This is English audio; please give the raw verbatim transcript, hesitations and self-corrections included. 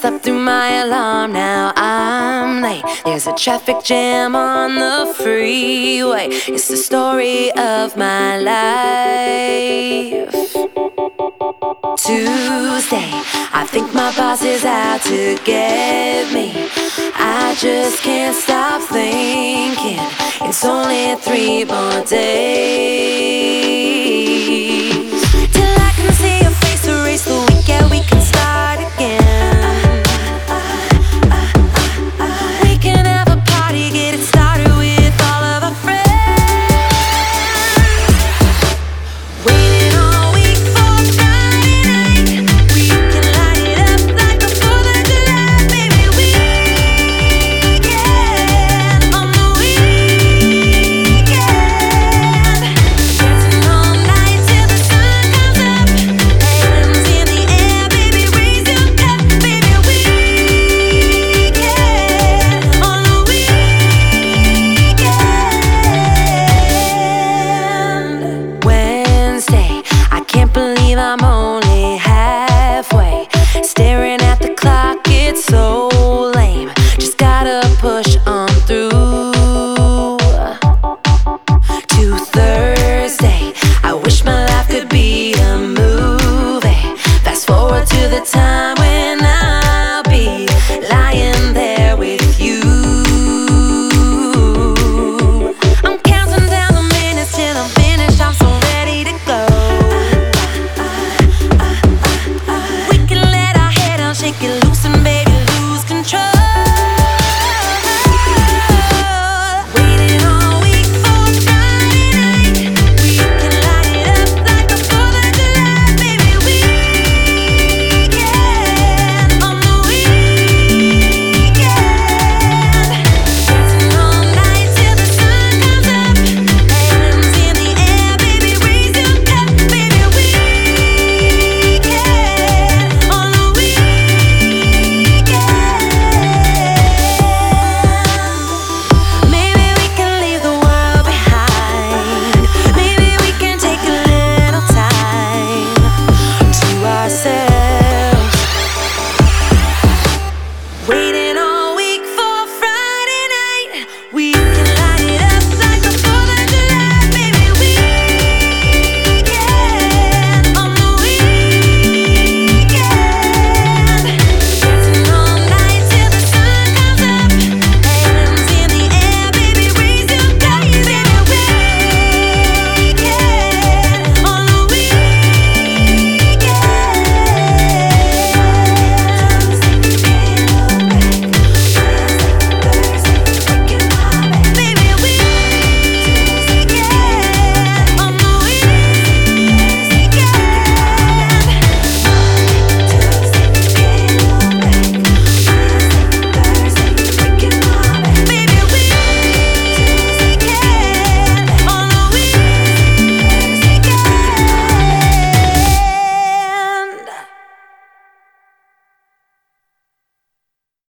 slept through my alarm, now I'm late. There's a traffic jam on the freeway. It's the story of my life. Tuesday, I think my boss is out to get me. I just can't stop thinking it's only three more days till I can see your face, erase the weekend, we can start again. We can have a party, get it started with all of our friends. Waiting all week for Friday night. We can light it up like the fourth of July, baby. We can, on the weekend, dancing all night till the sun comes up. Hands in the air, baby, raise your cup, baby. We can, on the weekend. Wednesday, I can't believe I'm only halfway. Staring at the clock, it's so lame. Just gotta push on through to Thursday. I wish my life could be a movie. Fast forward to the time when I'll be lying there with you. I'm counting down the minutes till I'm finished. I'm so ready to go. We can let our head down, shake it loose, and baby, lose control. Waiting all week for Friday night. We can light it up like the fourth of July, baby. We can, on the weekend, dancing all night till the sun comes up. Hands in the air, baby, raise your cup, baby. We can, on the weekend. Maybe we can leave the world behind. Maybe we can take a little time to ourselves. Waiting